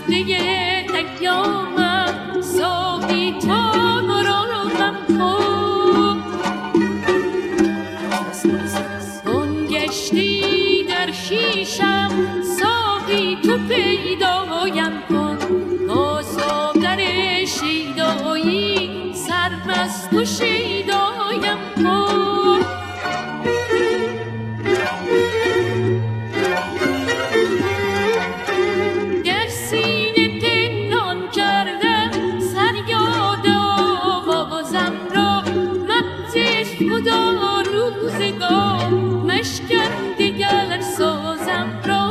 خسته ایامم ساقی تا مرامم کن گشتی در شیشم ساقی تو پیدایم کن با ساغر شیدایی سرمست و شیدایم کن در سینه پنهان کردم سریاد آوازم را مغز خدا روزگار مشکن دیگر سازم را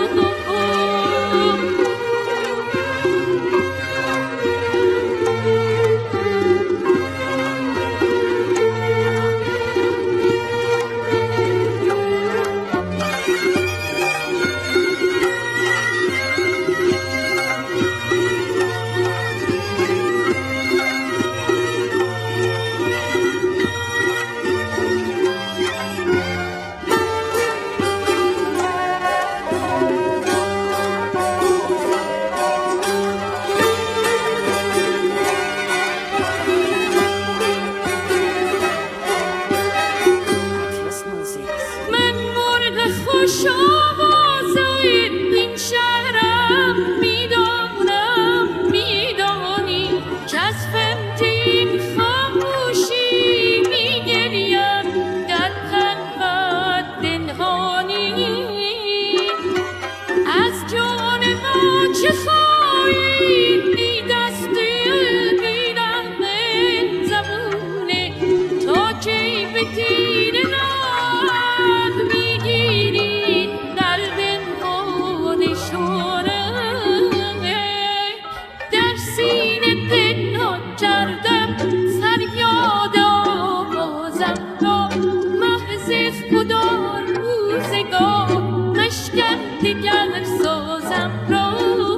خوش آوازه این شهرم میدانم میدانی که از فهمتین خاموشی میگریم در خلوت پنهانی از جان ما چه خواهی بی دستی بی رحم زبونه تا کی به تیر ناد میگیری در سینه پنهان کردم فریاد آوازم را محض خدا روزگار مشکن دیگر سازم را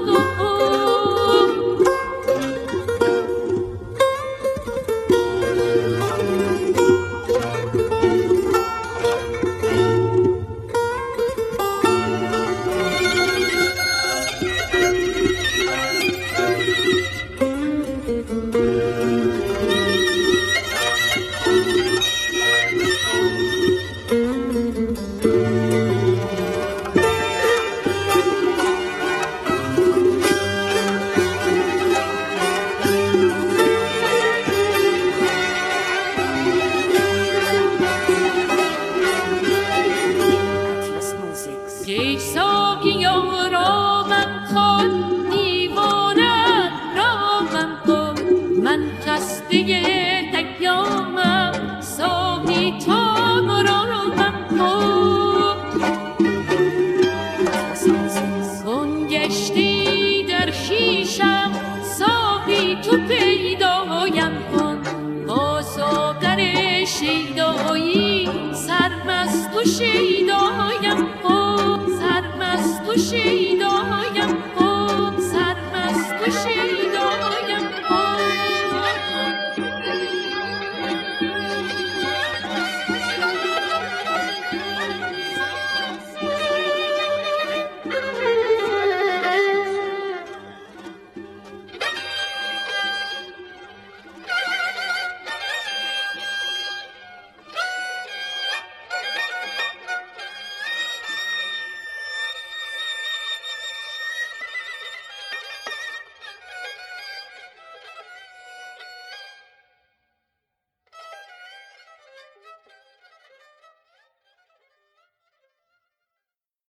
ای ساقیا رامم کن دیوانم رامم کن من خسته ایامم ساقی تا مرامم کن گشتی در شیشم ساقی تو پیدایم کن با ساغر شیدایی سرمست و شیدایم کن سرمست و شیدایم